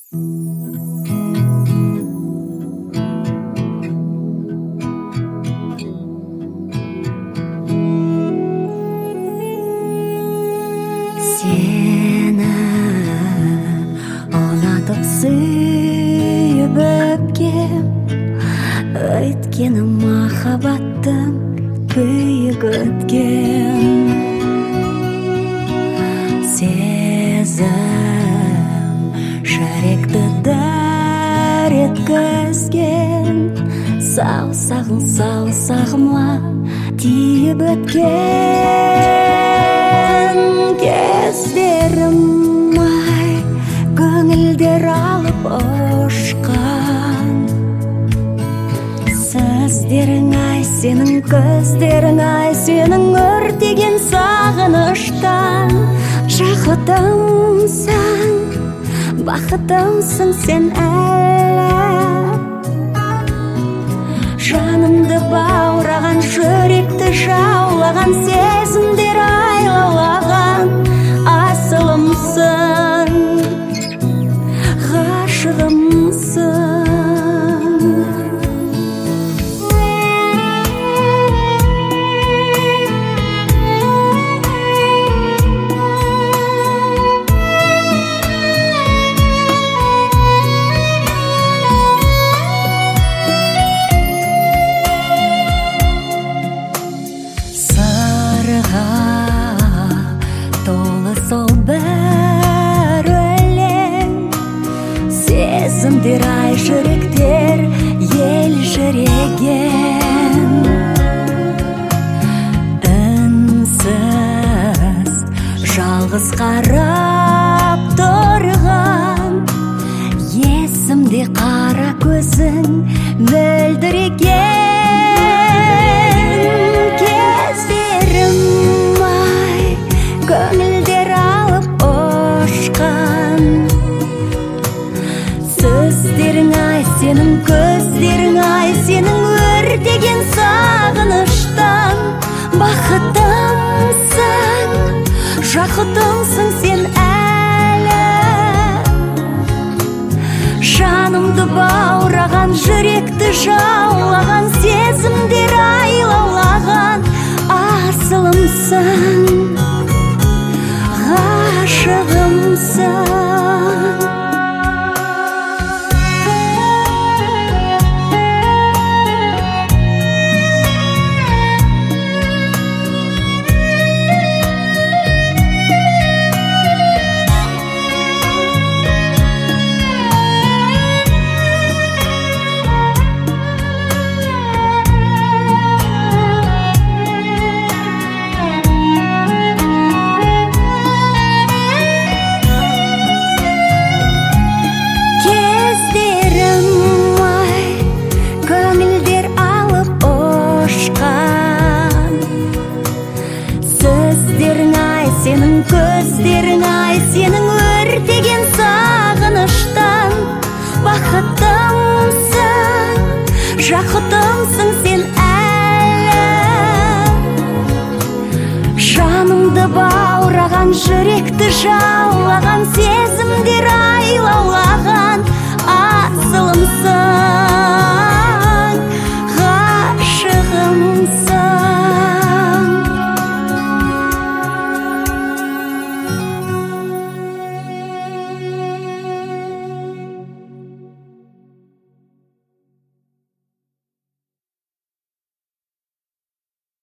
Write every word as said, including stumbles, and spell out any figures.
Сені ұнатып сүйіп өпкем, өйткені махаббаттың күйік өткен. Сезім жүректі дар еткізген, саусағың саусағыма тиіп өткен. Кездерім ай, көңілдер алып ұшқан. Сөздерің ай, сенің көздерің ай, сенің өртеген сағыныштан. Жақытымсың, бақытымсың сен әлі. Жанымды баураған, жүректі жаулаған, сезімдер айлалаған асылымсың, ғашығымсың. Толы сол бір өлең, сезімдер ай, жүректер ел жүреген. Үнсіз жалғыз қарап тұрған, есімде қара көзің мөлдіреген. Көңілдер алып ұшқан. Сөздерің ай, сенің көздерің ай, сенің өртеген сағыныштан. Бақытымсың, жақұтымсың сен әлі. Жанымды баураған, жүректі жаулаған, сезімдер айлалаған асылымсың, ғашығымсың. Сенің көздерің ай, сенің өртеген сағыныштан. Бақытымсың, жақұтымсың сен әлі. Жанымды баураған, жүректі жаулаған, сезім